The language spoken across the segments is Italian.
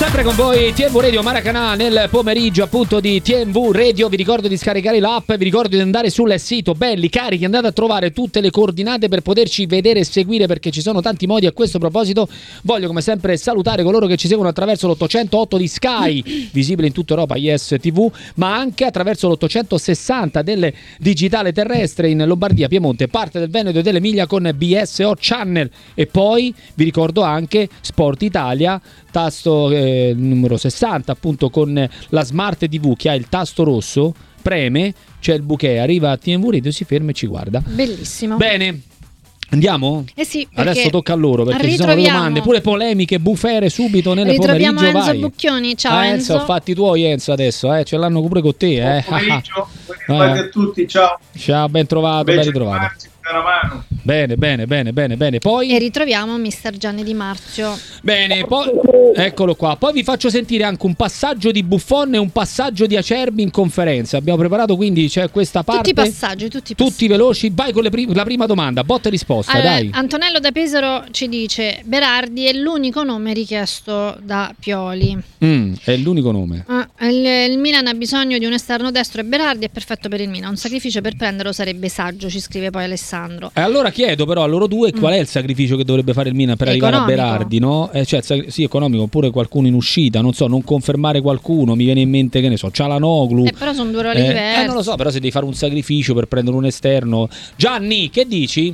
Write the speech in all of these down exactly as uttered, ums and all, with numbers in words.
Sempre con voi T M V Radio Maracanã nel pomeriggio appunto di T M V Radio. Vi ricordo di scaricare l'app, vi ricordo di andare sul sito belli carichi, andate a trovare tutte le coordinate per poterci vedere e seguire, perché ci sono tanti modi. A questo proposito voglio come sempre salutare coloro che ci seguono attraverso l'ottocentotto di Sky, visibile in tutta Europa, Yes T V, ma anche attraverso l'ottocentosessanta del digitale terrestre in Lombardia, Piemonte, parte del Veneto e dell'Emilia con B S O Channel. E poi vi ricordo anche Sport Italia, tasto eh, numero sessanta, appunto con la Smart T V che ha il tasto rosso, preme, c'è il bouquet, arriva a T M V Radio, si ferma e ci guarda. Bellissimo. Bene, andiamo? Eh sì, adesso tocca a loro, perché ci sono le domande, pure polemiche, bufere subito nel ritroviamo pomeriggio. Enzo vai. Bucchioni. Ciao ah, Enzo. Enzo, ho fatti tuoi Enzo adesso, eh? Ce l'hanno pure con te. Eh? Buon pomeriggio, buon a tutti, ciao. Ciao, ben trovato, ben ritrovato. Mano. Bene, bene, bene, bene, bene. Poi e ritroviamo mister Gianni Di Marzio. Bene, poi eccolo qua. Poi vi faccio sentire anche un passaggio di Buffon e un passaggio di Acerbi in conferenza. Abbiamo preparato, quindi c'è questa parte. Tutti i passaggi, tutti, tutti passaggi. veloci. Vai con le prim- la prima domanda, botta e risposta, allora, dai. Antonello da Pesaro ci dice: Berardi è l'unico nome richiesto da Pioli. Mm, è l'unico nome. Ah, il, il Milan ha bisogno di un esterno destro e Berardi è perfetto per il Milan. Un sacrificio per prenderlo sarebbe saggio, ci scrive poi Alessandro. E allora chiedo però a loro due qual è il sacrificio che dovrebbe fare il Milan per economico. arrivare a Berardi, no? Eh, cioè, sì, economico, oppure qualcuno in uscita, non so, non confermare qualcuno, mi viene in mente, che ne so, Cialanoglu. Eh, però sono due ruoli eh, diversi. Eh, non lo so, però se devi fare un sacrificio per prendere un esterno. Gianni, che dici?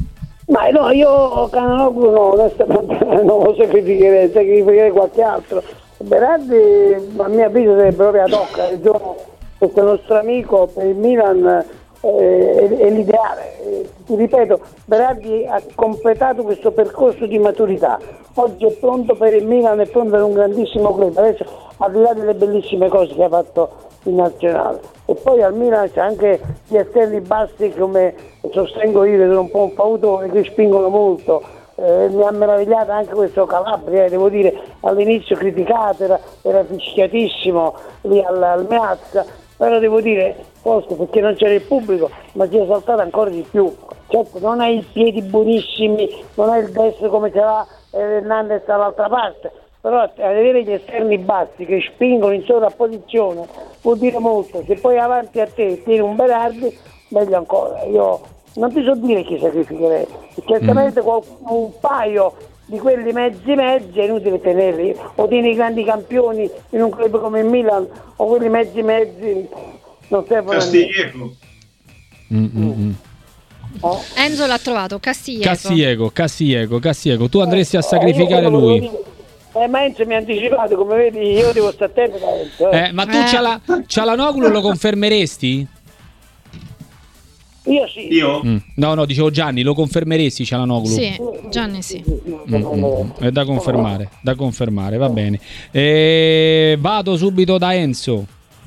Ma no, io Cialanoglu no, onestamente non lo sacrificherei, sacrificherei qualche altro. Berardi, a mio avviso, sarebbe proprio ad hoc, il giorno questo nostro amico per il Milan. Eh, è, è l'ideale, eh, ti ripeto, Berardi ha completato questo percorso di maturità, oggi è pronto per il Milan, è pronto per un grandissimo club, adesso al di là delle bellissime cose che ha fatto in nazionale. E poi al Milan c'è anche gli esterni bassi, come sostengo io, che sono un po' un fautore, che spingono molto. Eh, mi ha meravigliato anche questo Calabria, devo dire, all'inizio criticato, era, era fischiatissimo lì al, al Meazza, però devo dire, forse perché non c'era il pubblico, ma si è saltato ancora di più. Certo, non ha i piedi buonissimi, non ha il destro come ce l'ha Hernandez dall'altra parte, però avere gli esterni bassi che spingono in sovrapposizione vuol dire molto. Se poi avanti a te tieni un Berardi, meglio ancora. Io non ti so dire chi sacrificherei, certamente qualcuno, un paio di quelli mezzi mezzi è inutile tenerli, o tieni i grandi campioni in un club come il Milan, o quelli mezzi mezzi non servono. Castiglieco. Mm-hmm. Oh. Enzo l'ha trovato, Castiglieco. Castiglieco, Castiglieco, Castiglieco. Tu andresti a sacrificare eh, lui. Eh, ma Enzo mi ha anticipato, come vedi io devo stare attento da Enzo. Eh. Eh, ma tu Eh. Ciala- Cialanoglu lo confermeresti? Io sì. Io? Mm. No, no, dicevo Gianni, lo confermeresti Cialanoglu? Sì, Gianni sì. Mm, mm, è da confermare, da confermare, va bene. E vado subito da Enzo.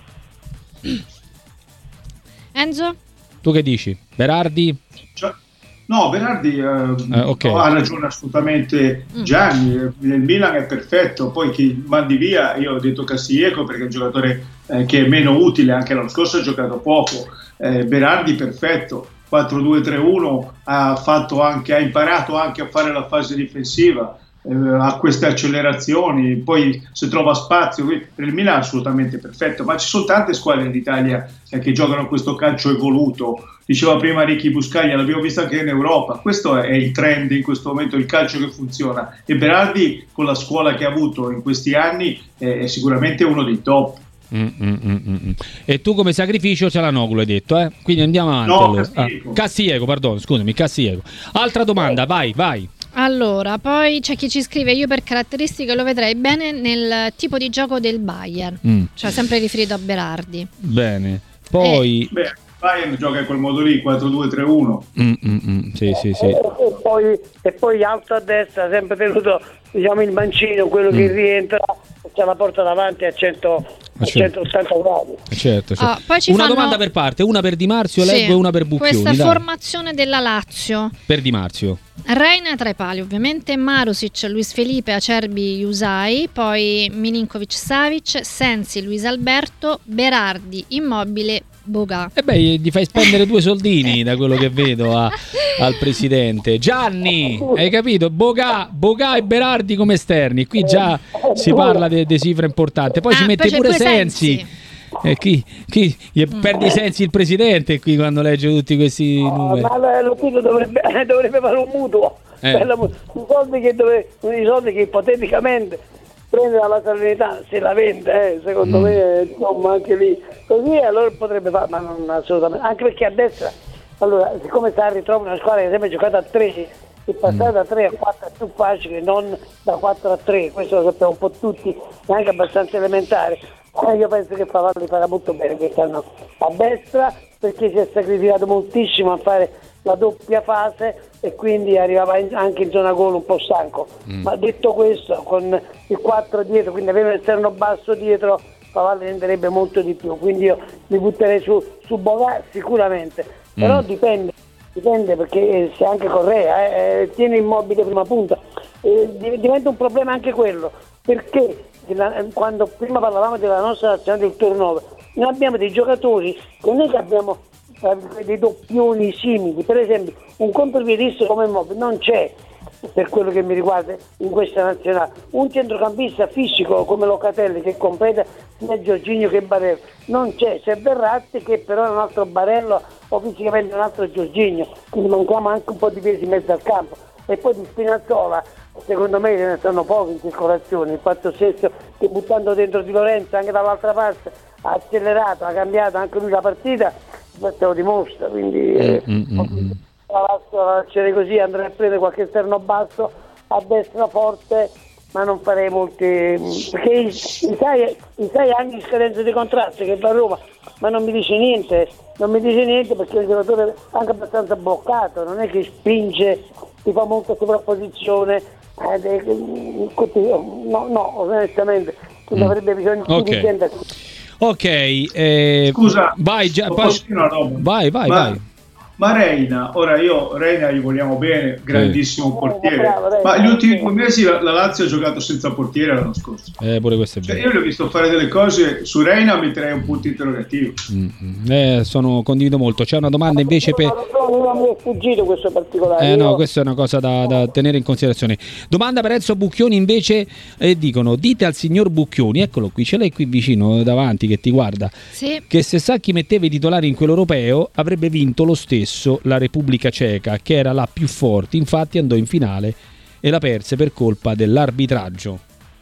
Enzo? Tu che dici? Berardi? Cioè, no, Berardi eh, Eh, okay. no, ha ragione assolutamente Gianni, eh, il Milan è perfetto, poi chi mandi via, io ho detto Castiglieco perché è un giocatore eh, che è meno utile, anche l'anno scorso ha giocato poco, eh, Berardi perfetto, quattro due tre uno, ha, fatto anche, ha imparato anche a fare la fase difensiva, eh, ha queste accelerazioni, poi se trova spazio, per il Milan è assolutamente perfetto, ma ci sono tante squadre d'Italia eh, che giocano questo calcio evoluto. Diceva prima Ricky Buscaglia, l'abbiamo visto anche in Europa, questo è il trend in questo momento, il calcio che funziona, e Berardi con la scuola che ha avuto in questi anni è, è sicuramente uno dei top. Mm, mm, mm, mm. E tu come sacrificio Cialanoglu hai detto, eh? Quindi andiamo avanti. No, allora. Castiglieco. Ah, Castiglieco, perdono, scusami, Castiglieco. Altra domanda, vai, vai. Allora, poi c'è chi ci scrive: io per caratteristiche lo vedrei bene nel tipo di gioco del Bayern, Mm. cioè sempre riferito a Berardi. Bene. Poi Beh, Bayern gioca in quel modo lì, quattro due tre uno. mm, mm, mm. Sì, sì, sì. E, e poi, e poi alto a destra, sempre tenuto, diciamo, il mancino, quello che rientra, c'è la porta davanti a, cento, a certo. centottanta gradi. Certo, certo. Ah, poi ci una fanno- domanda per parte, una per Di Marzio, Sì, leggo, e una per Bucchioni. questa dai. formazione della Lazio: Per Di Marzio. Reina tra i pali ovviamente, Marusic, Luis Felipe, Acerbi, Usai, poi Milinkovic, Savic, Sensi, Luis Alberto, Berardi, Immobile, Boga. E beh, gli fai spendere due soldini da quello che vedo a, al presidente. Gianni, hai capito? Boga, Boga e Berardi come esterni. Qui già si parla di cifre importanti. Poi ah, ci mette poi pure Sensi. Sensi. E chi, chi gli Mm. perde i sensi il presidente qui quando legge tutti questi numeri. Ma lo Pino dovrebbe, dovrebbe fare un mutuo. Eh. Per la mu- I soldi che dove, i soldi che ipoteticamente prende dalla Salernità se la vende, eh, secondo Mm. me insomma anche lì così allora potrebbe fare, ma non assolutamente, anche perché a destra allora siccome sta a ritrovo una squadra che sempre giocato a tre, il passare da tre a quattro è più facile, non da quattro a tre, questo lo sappiamo un po' tutti, è anche abbastanza elementare. Eh, io penso che Favalli farà molto bene quest'anno a destra perché si è sacrificato moltissimo a fare la doppia fase e quindi arrivava in, anche in zona gol un po' stanco. Mm. Ma detto questo, con il quattro dietro, quindi aveva l'esterno basso dietro, Favalli renderebbe molto di più. Quindi io mi butterei su, su Boga sicuramente, però mm. dipende, dipende perché se anche Correa eh, tiene Immobile prima punta, eh, diventa un problema anche quello, perché quando prima parlavamo della nostra nazionale del turnover, noi abbiamo dei giocatori che non è che abbiamo eh, dei doppioni simili, per esempio un contropiedista come Immobile non c'è per quello che mi riguarda in questa nazionale, un centrocampista fisico come Locatelli che completa sia Giorginio che Barello non c'è, c'è Verratti che però è un altro Barello o fisicamente un altro Giorginio, quindi manchiamo anche un po' di pesi in mezzo al campo. E poi di Spinazzola secondo me ce ne stanno pochi in circolazione, il fatto stesso che buttando dentro Di Lorenzo anche dall'altra parte ha accelerato, ha cambiato anche lui la partita, questo lo dimostra, quindi eh, mm, mm, mm. la lascerei così, andrei a prendere qualche esterno basso a destra forte, ma non farei molti, perché i, i, sei, i sei anni di scadenza di contratto che va a Roma, ma non mi dice niente, non mi dice niente perché il giocatore è anche abbastanza bloccato, non è che spinge, ti fa molta sovrapposizione, eh, no, no, onestamente non mm. avrebbe bisogno okay. di gente. Ok, eh, scusa, vai, già, poi, vai, vai, ma, vai. Ma Reina, ora io, Reina gli vogliamo bene, grandissimo eh. portiere, bravo, Reina, ma gli ultimi due mesi la, la Lazio ha giocato senza portiere l'anno scorso. Eh, pure questo è vero. Cioè, io l'ho visto fare delle cose, su Reina metterei un punto interrogativo. Mm-hmm. Eh, sono, condivido molto. C'è una domanda invece per... Non mi è sfuggito questo particolare. Eh no, questa è una cosa da, da tenere in considerazione. Domanda per Enzo Bucchioni invece, eh, dicono, dite al signor Bucchioni, eccolo qui, ce l'hai qui vicino davanti che ti guarda, sì. che se Sacchi metteva i titolari in quell'europeo avrebbe vinto lo stesso la Repubblica Ceca, che era la più forte, infatti andò in finale e la perse per colpa dell'arbitraggio.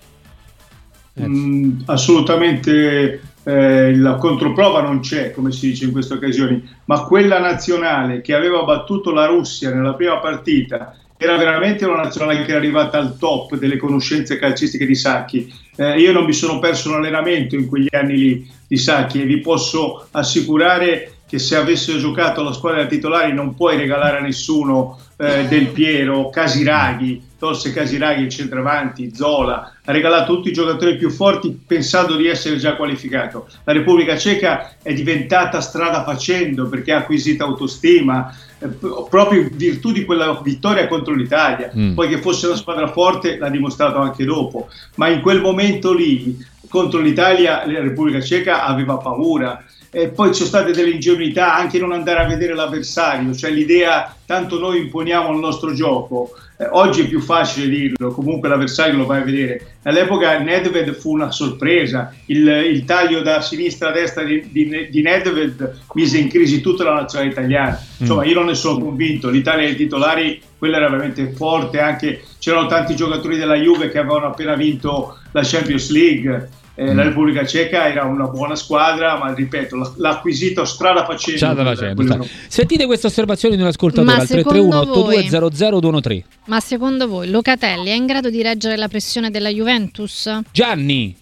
Mm, assolutamente eh, la controprova non c'è, come si dice in queste occasioni, ma quella nazionale che aveva battuto la Russia nella prima partita era veramente una nazionale che era arrivata al top delle conoscenze calcistiche di Sacchi. Eh, io non mi sono perso un allenamento in quegli anni lì di Sacchi e vi posso assicurare che se avessero giocato la squadra titolari non puoi regalare a nessuno eh, Del Piero, Casiraghi, tolse Casiraghi il centravanti, Zola, ha regalato tutti i giocatori più forti pensando di essere già qualificato. La Repubblica Ceca è diventata strada facendo perché ha acquisito autostima, eh, proprio in virtù di quella vittoria contro l'Italia. Mm. Poi che fosse una squadra forte l'ha dimostrato anche dopo, ma in quel momento lì contro l'Italia la Repubblica Ceca aveva paura. E poi ci sono state delle ingenuità, anche non andare a vedere l'avversario, cioè l'idea tanto noi imponiamo il nostro gioco. Eh, oggi è più facile dirlo, comunque l'avversario lo vai a vedere. All'epoca Nedved fu una sorpresa, il, il taglio da sinistra a destra di, di, di Nedved mise in crisi tutta la nazionale italiana. Insomma, io non ne sono convinto, l'Italia dei titolari quella era veramente forte, anche c'erano tanti giocatori della Juve che avevano appena vinto la Champions League. Eh, la Repubblica Ceca era una buona squadra, ma ripeto, l'ha acquisito strada facendo. Strada facendo. Sentite queste osservazioni di un ascoltatore al tre tre uno otto due zero zero due uno tre. Ma secondo voi Locatelli è in grado di reggere la pressione della Juventus? Gianni.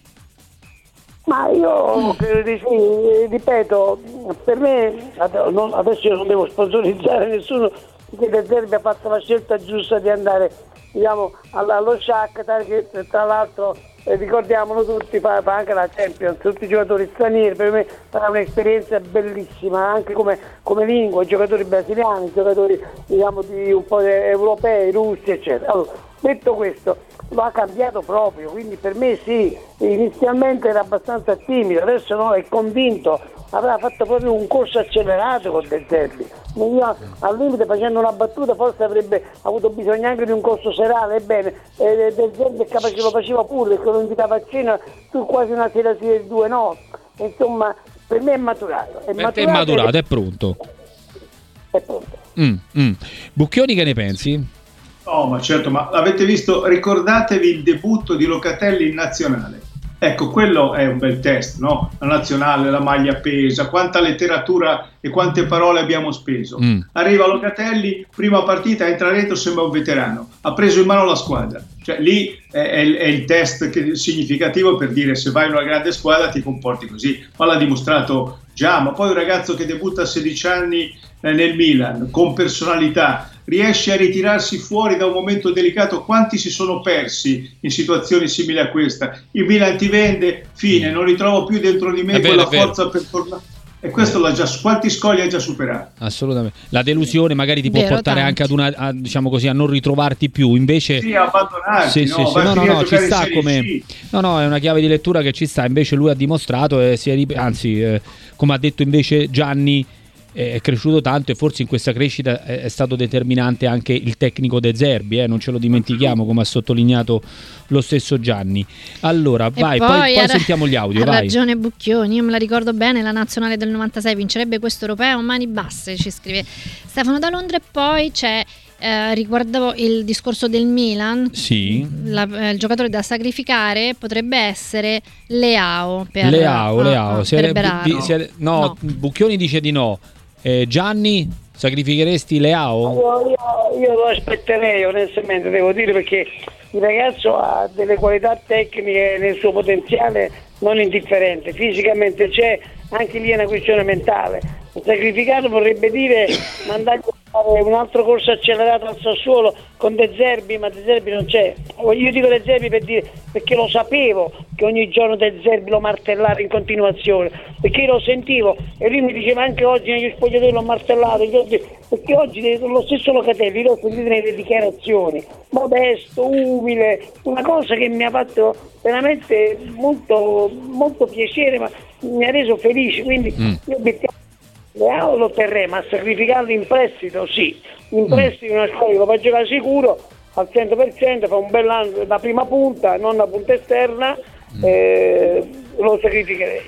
Ma io sì, ripeto, per me adesso io non devo sponsorizzare nessuno perché De Zerbi ha fatto la scelta giusta di andare, diciamo, allo Shakhtar, che tra l'altro eh, ricordiamolo tutti, fa, fa anche la Champions, tutti i giocatori stranieri, per me sarà un'esperienza bellissima anche come, come lingua, giocatori brasiliani, giocatori diciamo di un po' europei, russi eccetera. Allora, detto questo, lo ha cambiato proprio, quindi per me sì, inizialmente era abbastanza timido, adesso no, è convinto, avrà fatto proprio un corso accelerato con De Zerbi. Io, al limite, facendo una battuta, forse avrebbe avuto bisogno anche di un corso serale. Ebbene, eh, De Zerbi è capace, lo faceva pure, che lo invitava a cena su quasi una sera sì e due no. Insomma, per me è maturato. È per maturato, te è maturato, è pronto. È pronto. Mm, mm. Bucchioni, che ne pensi? Oh, ma certo, ma l'avete visto? Ricordatevi il debutto di Locatelli in nazionale. Ecco, quello è un bel test, no? La nazionale, la maglia appesa, quanta letteratura e quante parole abbiamo speso. Mm. Arriva Locatelli, prima partita, entra dentro, sembra un veterano, ha preso in mano la squadra. Cioè lì è, è, è il test che, significativo per dire se vai in una grande squadra ti comporti così, ma l'ha dimostrato già. Ma poi un ragazzo che debutta a sedici anni eh, nel Milan, con personalità, riesce a ritirarsi fuori da un momento delicato. Quanti si sono persi in situazioni simili a questa? Il Milan ti vende, fine, non ritrovo più dentro di me è quella vero, forza per tornare. E questo l'ha già, quanti scogli ha già superato? Assolutamente. La delusione magari ti può Vero, portare tanti. anche ad una, a, diciamo così, a non ritrovarti più. Invece Sì, abbandonarti, sì, no? sì, sì. Vai no, a no, finire a no, ci giocare in sta Serie come C. no, no, è una chiave di lettura che ci sta. Invece lui ha dimostrato e si è rip- anzi, eh, come ha detto invece Gianni, è cresciuto tanto, e forse in questa crescita è stato determinante anche il tecnico De Zerbi, eh? Non ce lo dimentichiamo, come ha sottolineato lo stesso Gianni. Allora, E vai, poi, poi, ha ra- sentiamo gli audio. Ha Vai. ragione Bucchioni, io me la ricordo bene, la nazionale del novantasei vincerebbe questo europeo a mani basse, ci scrive Stefano da Londra. E poi c'è eh, riguardavo il discorso del Milan, Sì. la, eh, il giocatore da sacrificare potrebbe essere Leao per, Leao, no, Leao. no, Si per è- Berardi. di- si è- no, No. Bucchioni dice di no. Eh, Gianni, sacrificheresti Leao? Io, io, io lo aspetterei, onestamente, devo dire, perché il ragazzo ha delle qualità tecniche nel suo potenziale non indifferente, fisicamente c'è, anche lì è una questione mentale. Sacrificato vorrebbe dire mandargli a fare un altro corso accelerato al Sassuolo con De Zerbi, ma De Zerbi non c'è. Io dico De Zerbi per dire, perché lo sapevo che ogni giorno De Zerbi lo martellava in continuazione, perché io lo sentivo e lui mi diceva anche oggi negli spogliatoi l'ho martellato, perché oggi lo stesso Locatelli l'ho sentito nelle dichiarazioni, modesto, umile, una cosa che mi ha fatto veramente molto, molto piacere, ma mi ha reso felice, quindi mm. io obiettivo Leao lo terrei, ma sacrificarlo in prestito sì, in prestito una squadra lo fa giocare sicuro al cento per cento, fa un bel anno da prima punta, non da punta esterna, mm. eh, lo sacrificherei.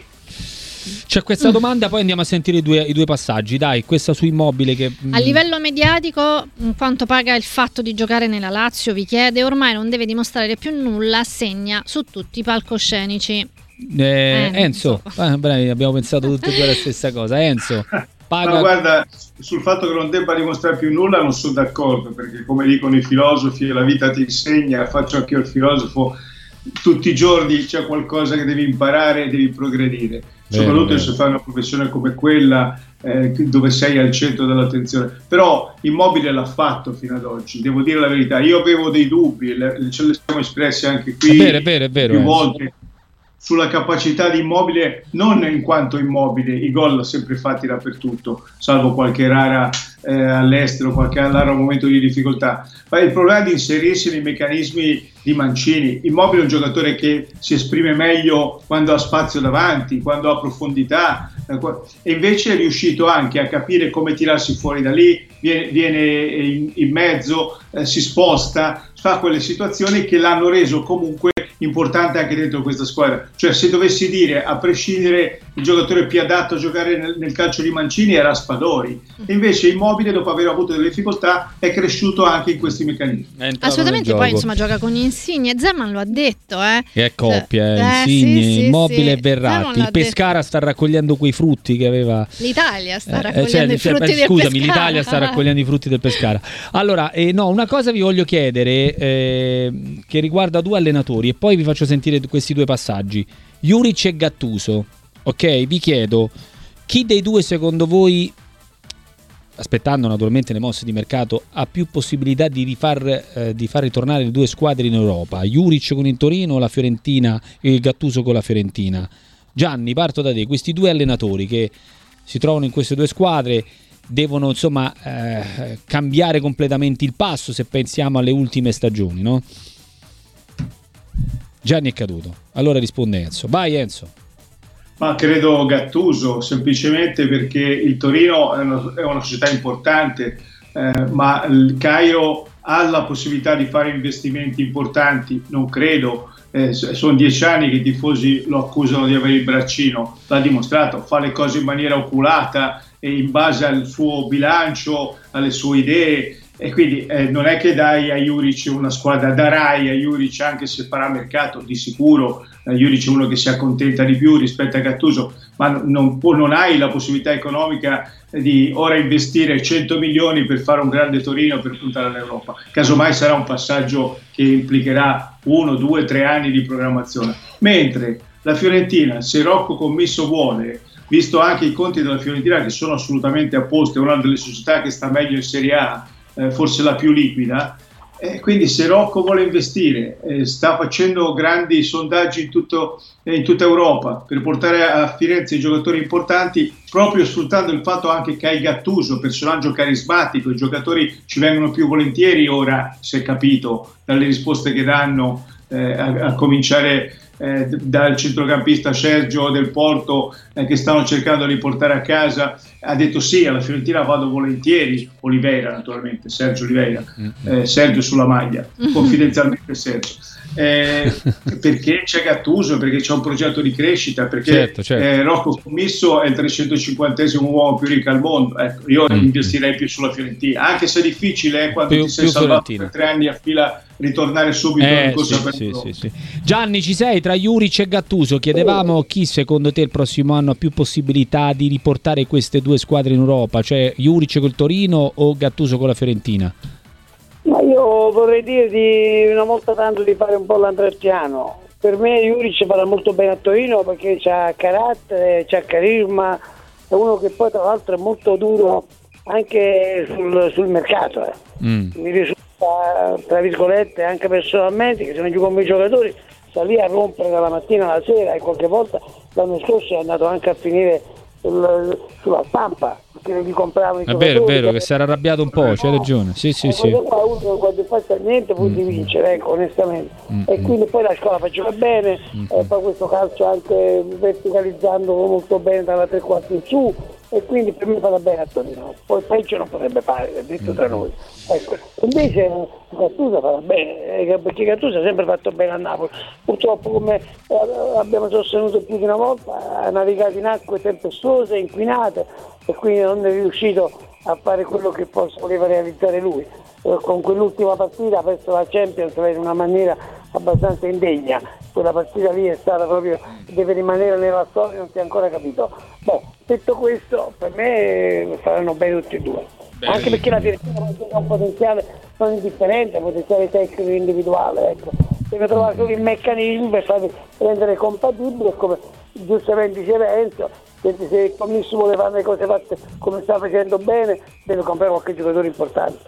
C'è questa mm. domanda, poi andiamo a sentire i due, i due passaggi. Dai, questa su Immobile che a livello mediatico, quanto paga il fatto di giocare nella Lazio, vi chiede. Ormai non deve dimostrare più nulla, segna su tutti i palcoscenici. eh, Enzo, Enzo. Eh, bravi, abbiamo pensato tutti e due la stessa cosa. Enzo paga... Ma guarda, sul fatto che non debba dimostrare più nulla non sono d'accordo, perché come dicono i filosofi, la vita ti insegna, faccio anche io il filosofo, tutti i giorni c'è qualcosa che devi imparare e devi progredire, soprattutto se fai una professione come quella eh, dove sei al centro dell'attenzione. Però Immobile l'ha fatto fino ad oggi, devo dire la verità. Io avevo dei dubbi, le, ce li siamo espressi anche qui è vero, è vero, è vero, più eh. volte sulla capacità di Immobile, non in quanto Immobile, i gol l'ha sempre fatti dappertutto, salvo qualche rara eh, all'estero, qualche raro momento di difficoltà, ma il problema è di inserirsi nei meccanismi di Mancini. Immobile è un giocatore che si esprime meglio quando ha spazio davanti, quando ha profondità, eh, e invece è riuscito anche a capire come tirarsi fuori da lì, viene, viene in, in mezzo, eh, si sposta, fa quelle situazioni che l'hanno reso comunque importante anche dentro questa squadra. Cioè, se dovessi dire, a prescindere, il giocatore più adatto a giocare nel, nel calcio di Mancini era Spadori, e invece Immobile, dopo aver avuto delle difficoltà, è cresciuto anche in questi meccanismi. Assolutamente. Poi insomma gioca con Insigne, Zeman lo ha detto, eh. Che coppia, eh, Insigne, sì, sì, Immobile sì. e Verratti. Il Pescara detto. sta raccogliendo quei frutti che aveva l'Italia sta eh, raccogliendo cioè, i cioè, frutti beh, del scusami, Pescara. l'Italia sta raccogliendo i frutti del Pescara. Allora, eh, no, una cosa vi voglio chiedere eh, che riguarda due allenatori, e poi vi faccio sentire questi due passaggi. Juric e Gattuso, ok? Vi chiedo, chi dei due secondo voi, aspettando naturalmente le mosse di mercato, ha più possibilità di rifar eh, di far ritornare le due squadre in Europa? Juric con il Torino o la Fiorentina, e Gattuso con la Fiorentina? Gianni, parto da te. Questi due allenatori che si trovano in queste due squadre devono insomma eh, cambiare completamente il passo, se pensiamo alle ultime stagioni, no? Gianni è caduto, allora risponde Enzo. Vai Enzo. Ma credo Gattuso, semplicemente perché il Torino è una, è una società importante, eh, ma il Cairo ha la possibilità di fare investimenti importanti, non credo. Eh, sono dieci anni che i tifosi lo accusano di avere il braccino, l'ha dimostrato, fa le cose in maniera oculata e in base al suo bilancio, alle sue idee, e quindi eh, non è che dai a Juric una squadra, darai a Juric, anche se farà mercato di sicuro, eh, Juric è uno che si accontenta di più rispetto a Gattuso, ma non, non hai la possibilità economica di ora investire cento milioni per fare un grande Torino, per puntare all'Europa. Casomai sarà un passaggio che implicherà uno, due, tre anni di programmazione. Mentre la Fiorentina, se Rocco Commisso vuole, visto anche i conti della Fiorentina che sono assolutamente a posto, è una delle società che sta meglio in Serie A, eh, forse la più liquida, eh, quindi se Rocco vuole investire, eh, sta facendo grandi sondaggi in, tutto, eh, in tutta Europa per portare a Firenze i giocatori importanti, proprio sfruttando il fatto anche che hai Gattuso, personaggio carismatico, i giocatori ci vengono più volentieri ora, si è capito dalle risposte che danno, eh, a, a cominciare eh, dal centrocampista Sergio del Porto, eh, che stanno cercando di portare a casa. Ha detto sì, alla Fiorentina vado volentieri, Oliveira naturalmente, Sergio Oliveira, eh, Sergio sulla maglia, confidenzialmente Sergio, eh, perché c'è Gattuso, perché c'è un progetto di crescita, perché certo, certo. Eh, Rocco Commisso è il trecentocinquantesimo uomo più ricco al mondo. Ecco, io mm. investirei più sulla Fiorentina, anche se è difficile eh, quando più, ti sei salvato per tre anni a fila ritornare subito eh, in corsa sì, per sì, sì, sì. Gianni, ci sei tra Juric e Gattuso? Chiedevamo chi secondo te il prossimo anno ha più possibilità di riportare queste due squadre in Europa, cioè Juric col Torino o Gattuso con la Fiorentina? Ma io vorrei dire di una volta tanto di fare un po' l'andrettiano. Per me Juric farà molto bene a Torino perché c'ha carattere, c'ha carisma, è uno che poi tra l'altro è molto duro anche sul, sul mercato. Eh. Mm. Mi risulta, tra virgolette, anche personalmente, che se non giù con i giocatori, sta lì a rompere dalla mattina alla sera, e qualche volta l'anno scorso è andato anche a finire sul, sulla stampa, perché gli compravano i è giocatori. Vero, è vero, che si era arrabbiato un po', c'hai ragione. Sì, sì, sì. Qua uno quando faccia niente poi mm. di vincere, ecco, onestamente. Mm. E quindi poi la scuola faceva bene, mm. e poi questo calcio anche verticalizzando molto bene dalla tre quarti in su, e quindi per me fa bene a Torino, poi peggio non potrebbe fare, detto tra noi. Ecco. Invece Gattuso farà bene, perché Gattuso ha sempre fatto bene a Napoli, purtroppo come abbiamo sostenuto più di una volta ha navigato in acque tempestose, inquinate, e quindi non è riuscito a fare quello che voleva realizzare lui. Con quell'ultima partita ha perso la Champions in una maniera abbastanza indegna, quella partita lì è stata proprio, deve rimanere nella storia, non si è ancora capito. Beh, detto questo, per me faranno bene tutti e due. Bene. Anche perché la Fiorentina ha un potenziale non indifferente, un potenziale tecnico individuale, ecco. Deve trovare solo il meccanismo per farli rendere compatibili, come giustamente diceva Enzo, se il Commisso vuole fare le cose fatte come sta facendo bene, deve comprare qualche giocatore importante.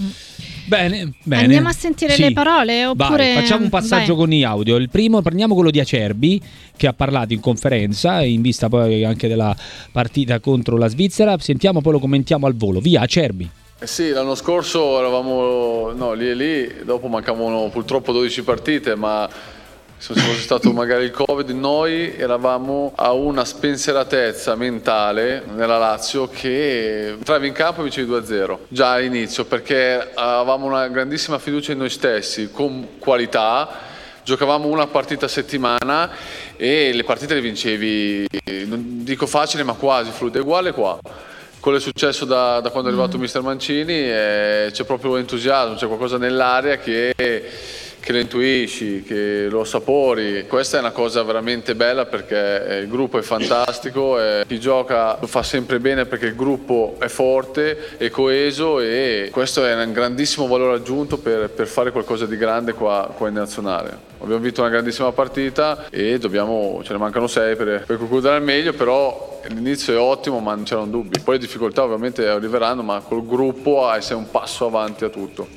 Bene, bene. Andiamo a sentire sì. le parole oppure Vai, facciamo un passaggio Vai. con gli audio. Il primo, prendiamo quello di Acerbi, che ha parlato in conferenza in vista poi anche della partita contro la Svizzera. Sentiamo, poi lo commentiamo al volo. Via Acerbi. Eh sì, l'anno scorso eravamo no, lì e lì, dopo mancavano purtroppo dodici partite, ma se fosse stato magari il Covid, noi eravamo a una spensieratezza mentale nella Lazio che entravi in campo e vincevi due a zero già all'inizio, perché avevamo una grandissima fiducia in noi stessi, con qualità, giocavamo una partita a settimana e le partite le vincevi, non dico facile ma quasi fluide, uguale qua. Quello è successo da, da quando è arrivato mm. mister Mancini, e c'è proprio entusiasmo, c'è qualcosa nell'aria che... che lo intuisci, che lo assapori. Questa è una cosa veramente bella perché il gruppo è fantastico, e chi gioca lo fa sempre bene perché il gruppo è forte e coeso, e questo è un grandissimo valore aggiunto per, per fare qualcosa di grande qua, qua in nazionale. Abbiamo vinto una grandissima partita e dobbiamo, ce ne mancano sei per, per concludere al meglio, però l'inizio è ottimo, ma non c'erano dubbi. Poi le difficoltà ovviamente arriveranno, ma col gruppo sei un passo avanti a tutto.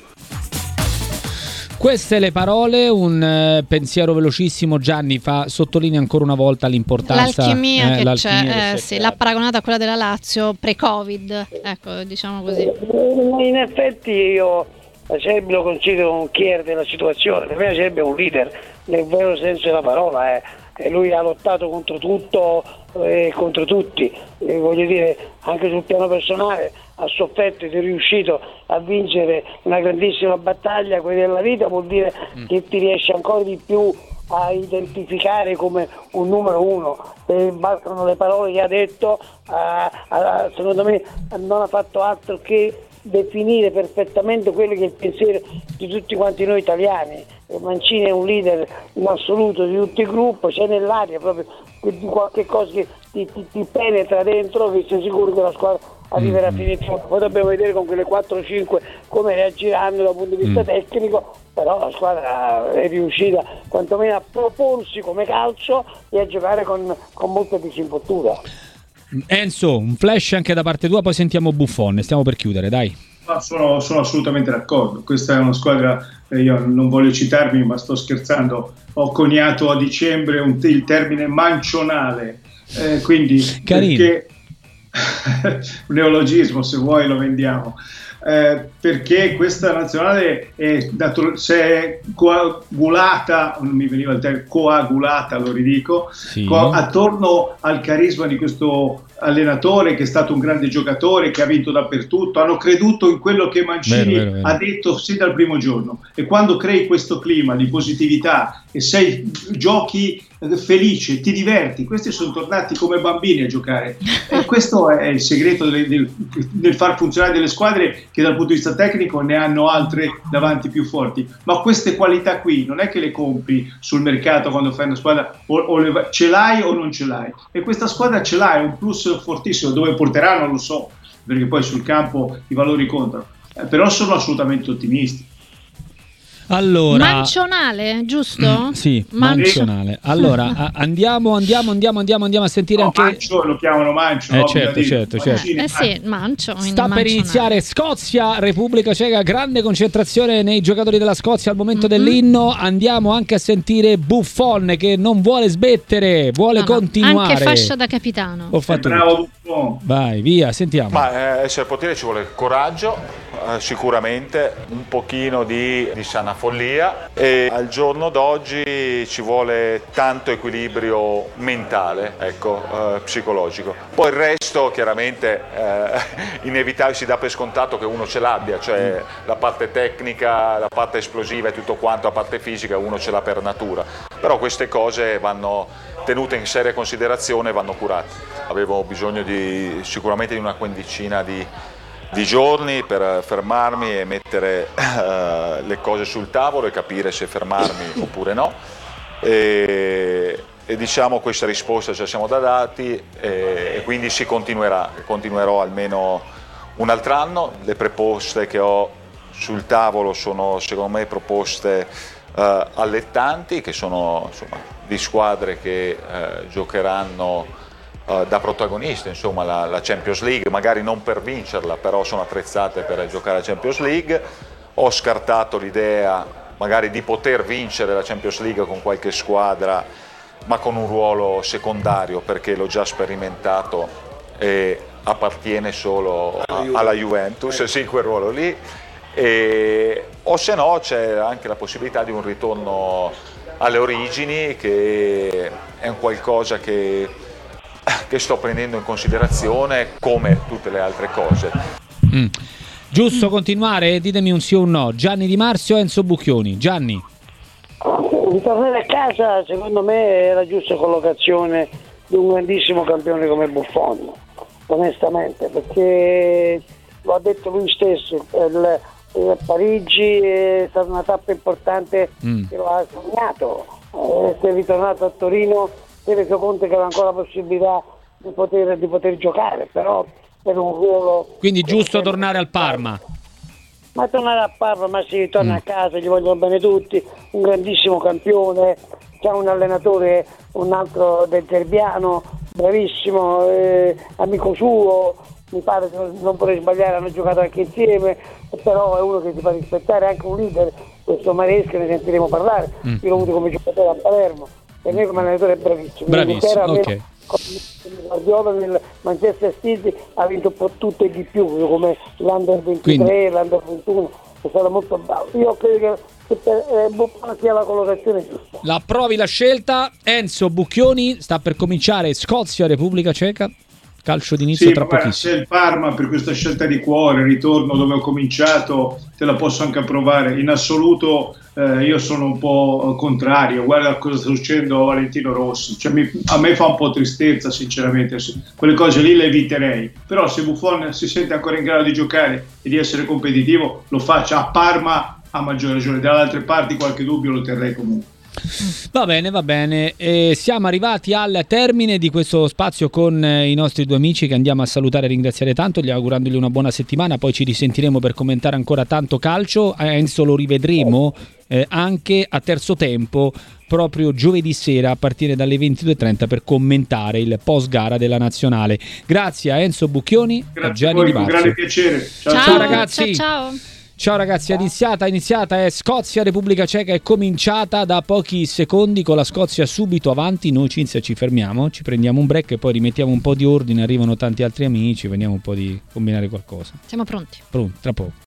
Queste le parole, un eh, pensiero velocissimo. Gianni fa sottolinea ancora una volta l'importanza, l'alchimia eh, che l'alchimia c'è, che eh, c'è sì, l'ha paragonata a quella della Lazio pre-Covid, ecco, diciamo così. In effetti io Acerbi lo considero un chier della situazione, per me Acerbi è un leader nel vero senso della parola, eh. e lui ha lottato contro tutto e contro tutti, e voglio dire, anche sul piano personale ha sofferto ed è riuscito a vincere una grandissima battaglia, quella della vita, vuol dire mm. che ti riesce ancora di più a identificare come un numero uno, e bastano le parole che ha detto, a, a, secondo me non ha fatto altro che definire perfettamente quello che è il pensiero di tutti quanti noi italiani. Mancini è un leader in assoluto di tutto il gruppo, c'è nell'aria proprio di qualche cosa che ti, ti, ti penetra dentro, che sei sicuro che la squadra arriverà mm-hmm. a finire. Poi dobbiamo vedere con quelle quattro cinque come reagiranno dal punto di vista mm. tecnico, però la squadra è riuscita quantomeno a proporsi come calcio e a giocare con, con molta disinvoltura. Enzo, un flash anche da parte tua, poi sentiamo Buffon, stiamo per chiudere, dai. Sono, sono assolutamente d'accordo, questa è una squadra, eh, io non voglio citarmi ma sto scherzando, ho coniato a dicembre un, il termine mancionale, eh, quindi carino. Perché un neologismo, se vuoi lo vendiamo, eh, perché questa nazionale è, dato, se è coagulata, non mi veniva il termine, coagulata, lo ridico, sì. co- attorno al carisma di questo allenatore che è stato un grande giocatore, che ha vinto dappertutto, hanno creduto in quello che Mancini vero, vero, vero. ha detto sin dal primo giorno, e quando crei questo clima di positività e sei giochi felice, ti diverti, questi sono tornati come bambini a giocare, e questo è il segreto del, del, del far funzionare delle squadre che dal punto di vista tecnico ne hanno altre davanti più forti, ma queste qualità qui non è che le compri sul mercato quando fai una squadra, o, o le, ce l'hai o non ce l'hai, e questa squadra ce l'ha, è un plus fortissimo. Dove porterà non lo so, perché poi sul campo i valori contano, eh, però sono assolutamente ottimisti. Allora, mancionale, giusto? Mm, sì, mancionale. Allora, a- andiamo, andiamo, andiamo, andiamo, andiamo a sentire no, anche. Mancio lo chiamano Mancio. Eh, no, certo, certo, certo. Eh, eh sì, Mancio. Sta per iniziare Scozia, Repubblica Ceca, grande concentrazione nei giocatori della Scozia al momento mm-hmm. dell'inno. Andiamo anche a sentire Buffon che non vuole smettere, vuole no, continuare. Anche fascia da capitano. Ho fatto bravo Buffon. Vai, via, sentiamo. Ma eh, essere portiere ci vuole coraggio, eh, sicuramente, un pochino di, di sana follia, e al giorno d'oggi ci vuole tanto equilibrio mentale, ecco, eh, psicologico. Poi il resto chiaramente eh, inevitabile, si dà per scontato che uno ce l'abbia, cioè la parte tecnica, la parte esplosiva e tutto quanto, la parte fisica uno ce l'ha per natura, però queste cose vanno tenute in seria considerazione e vanno curate. Avevo bisogno di sicuramente di una quindicina di di giorni per fermarmi e mettere uh, le cose sul tavolo e capire se fermarmi oppure no, e, e diciamo questa risposta ce la siamo da dati, e, e quindi si continuerà, continuerò almeno un altro anno. Le proposte che ho sul tavolo sono secondo me proposte uh, allettanti, che sono insomma di squadre che uh, giocheranno Uh, da protagoniste, insomma, la, la Champions League, magari non per vincerla, però sono attrezzate per giocare la Champions League. Ho scartato l'idea magari di poter vincere la Champions League con qualche squadra, ma con un ruolo secondario, perché l'ho già sperimentato e appartiene solo a, alla Juventus, sì, quel ruolo lì. E, o se no c'è anche la possibilità di un ritorno alle origini, che è un qualcosa che che sto prendendo in considerazione come tutte le altre cose. Mm. Giusto continuare? Ditemi un sì o un no. Gianni Di Marzio o Enzo Bucchioni? Gianni. Ritornare a casa secondo me è la giusta collocazione di un grandissimo campione come Buffon, onestamente, perché lo ha detto lui stesso, il, il Parigi è stata una tappa importante mm. che lo ha segnato, eh, si è ritornato a Torino, si è reso conto che aveva ancora la possibilità di poter, di poter giocare, però per un ruolo. Quindi giusto tornare al Parma. Ma tornare a Parma, ma si ritorna mm. a casa, gli vogliono bene tutti, un grandissimo campione, c'è un allenatore, un altro del Zerbiano, bravissimo, eh, amico suo, mi pare, non vorrei sbagliare, hanno giocato anche insieme, però è uno che si fa rispettare, anche un leader, questo Maresca, ne sentiremo parlare, mm. io l'ho avuto come giocatore a Palermo. Per me come allenatore è bravissimo. Bravissimo, ok. Guardiola nel Manchester City ha vinto un po' tutto e di più, come l'Under ventitré, quindi l'Under ventuno, è stato molto bravo. Io credo che che per eh, Buffon sia la collocazione giusta. La approvi la scelta. Enzo Bucchioni, sta per cominciare Scozia, Repubblica Ceca. Calcio d'inizio sì, tra guarda, pochissimo. se il Parma per questa scelta di cuore, ritorno dove ho cominciato, te la posso anche approvare. In assoluto eh, io sono un po' contrario. Guarda cosa sta succedendo a Valentino Rossi. Cioè, mi, a me fa un po' tristezza, sinceramente. Sì, quelle cose lì le eviterei. Però se Buffon si sente ancora in grado di giocare e di essere competitivo, lo faccia. A Parma a maggior ragione. Dalle altre parti qualche dubbio lo terrei comunque. Va bene, va bene. E siamo arrivati al termine di questo spazio con i nostri due amici che andiamo a salutare e ringraziare tanto, gli augurandogli una buona settimana. Poi ci risentiremo per commentare ancora tanto calcio. Enzo lo rivedremo eh, anche a terzo tempo proprio giovedì sera a partire dalle ventidue e trenta per commentare il post gara della nazionale. Grazie a Enzo Bucchioni e a Gianni Di Marzio. Grande piacere. Ciao, Ciao, ciao ragazzi. Ciao, ciao. Ciao ragazzi, è iniziata, è iniziata, è Scozia, Repubblica Ceca, è cominciata da pochi secondi con la Scozia subito avanti. Noi Cinzia ci fermiamo, ci prendiamo un break e poi rimettiamo un po' di ordine, arrivano tanti altri amici, vediamo un po' di combinare qualcosa. Siamo pronti. Pronti, tra poco.